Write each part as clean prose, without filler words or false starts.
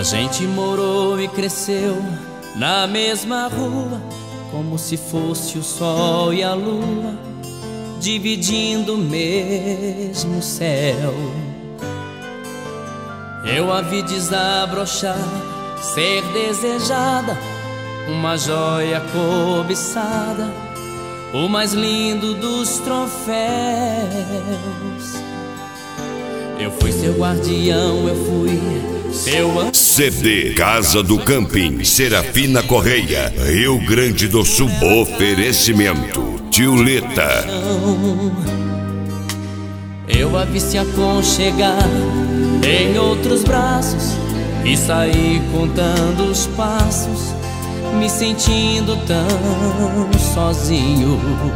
gente morou e cresceu na mesma rua, como se fosse o sol e a lua dividindo o mesmo céu. Eu a vi desabrochar, ser desejada, uma joia cobiçada, o mais lindo dos troféus. Eu fui seu guardião, eu fui seu anjo. CD Casa do Camping, Serafina Correia, Rio Grande do Sul. Oferecimento Tiuleta. Eu a vi se aconchegar em outros braços e saí contando os passos, me sentindo tão sozinho.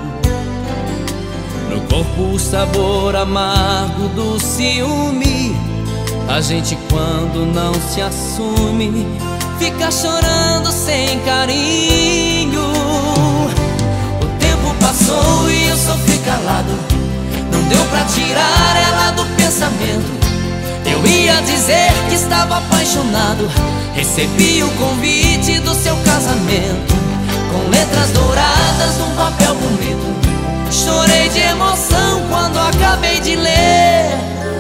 No corpo o sabor amargo do ciúme. A gente quando não se assume fica chorando sem carinho. O tempo passou e eu sofri calado, não deu pra tirar ela do pensamento. Eu ia dizer que estava apaixonado, recebi o convite do seu casamento, com letras douradas num papel bonito. Chorei de emoção quando acabei de ler.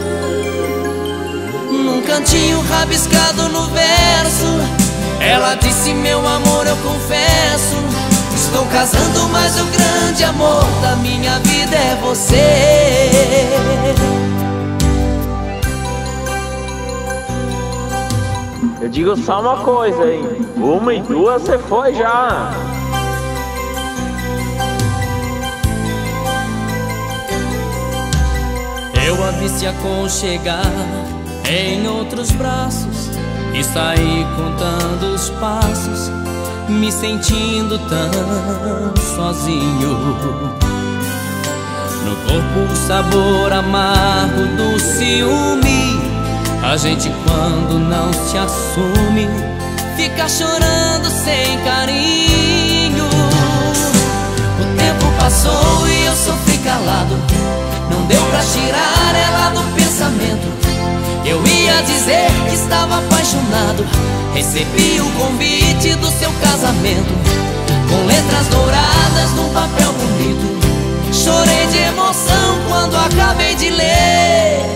Num cantinho rabiscado no verso, ela disse: meu amor, eu confesso, estou casando, mas o grande amor da minha vida é você. Eu digo só uma coisa, hein? Uma e duas você foi já. Eu a vi se aconchegar em outros braços e saí contando os passos, me sentindo tão sozinho. No corpo o sabor amargo do ciúme. A gente quando não se assume fica chorando sem carinho. O tempo passou e eu sofri calado, não deu pra tirar ela do pensamento. Eu ia dizer que estava apaixonado, recebi o convite do seu casamento, com letras douradas num papel bonito. Chorei de emoção quando acabei de ler.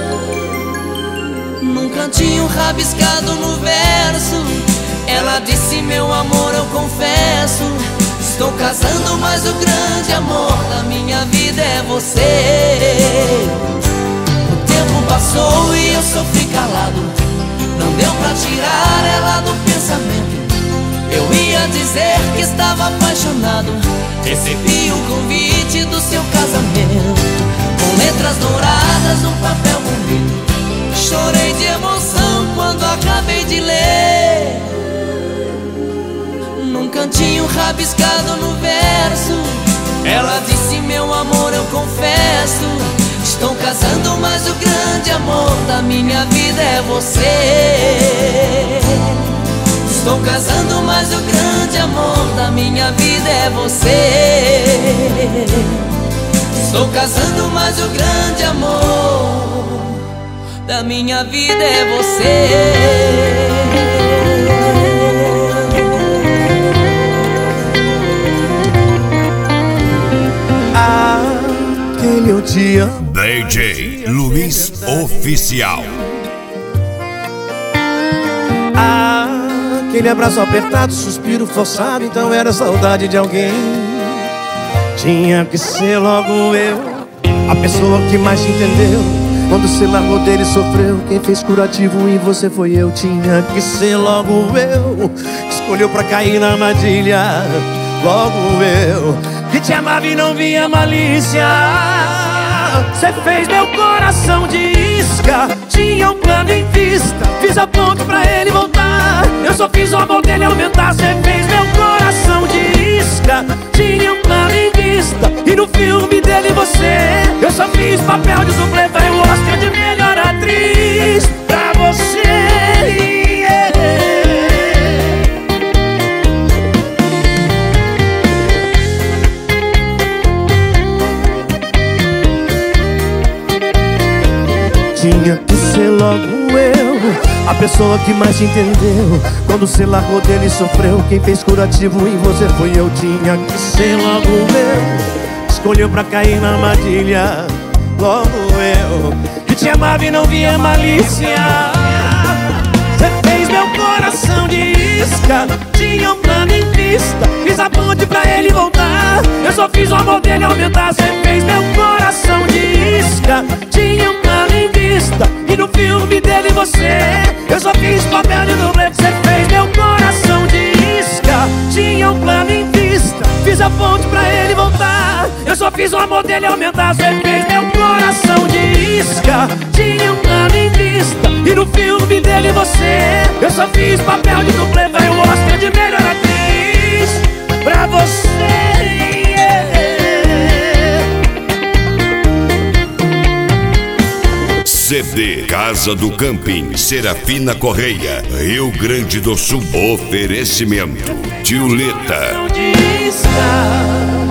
Num cantinho rabiscado no verso, ela disse: meu amor, eu confesso, estou casando, mas o grande amor da minha vida é você. O tempo passou e eu sofri calado, não deu pra tirar ela do pensamento. Eu ia dizer que estava apaixonado, recebi o convite do seu casamento, com letras douradas num papel bonito. Chorei de emoção quando acabei de ler. Num cantinho rabiscado no verso, ela disse: meu amor, eu confesso, estou casando, mas o grande amor da minha vida é você. Estou casando, mas o grande amor da minha vida é você. Estou casando, mas o grande amor da minha vida é você. Aquele eu te amo. DJ Luiz Oficial. Aquele abraço apertado, suspiro forçado, então era saudade de alguém. Tinha que ser logo eu, a pessoa que mais te entendeu. Quando você largou dele sofreu, quem fez curativo em você foi eu. Tinha que ser logo eu, escolheu pra cair na armadilha. Logo eu, que te amava e não via malícia. Você fez meu coração de isca, tinha um plano em vista, fiz a ponte pra ele voltar. Eu só fiz o amor dele aumentar. Você fez meu coração de isca, tinha um plano em vista, e no filme dele você, eu só fiz papel de dublê. Falei o Oscar de melhor atriz pra você. Tinha que ser logo eu, A pessoa que mais te entendeu quando você largou dele e sofreu. Quem fez curativo em você foi eu. Tinha que ser logo eu. Escolheu pra cair na armadilha, logo eu, que te amava e não via malícia. Você fez meu coração de isca, tinha um plano em vista. Fiz a ponte pra ele voltar, eu só fiz o amor dele aumentar. Você fez meu coração de isca, tinha um plano em vista. E no filme dele você, eu só fiz papel de dublê. Você fez meu coração de isca, tinha um plano em vista. Fiz a ponte pra ele voltar, eu só fiz o amor dele aumentar. Você fez meu coração de isca, tinha um plano em vista. E no filme dele você, eu só fiz papel de dublê. Vai o Oscar de melhor atriz pra você. CD Casa do Camping, Serafina Correia, Rio Grande do Sul. Oferecimento Tiuleta.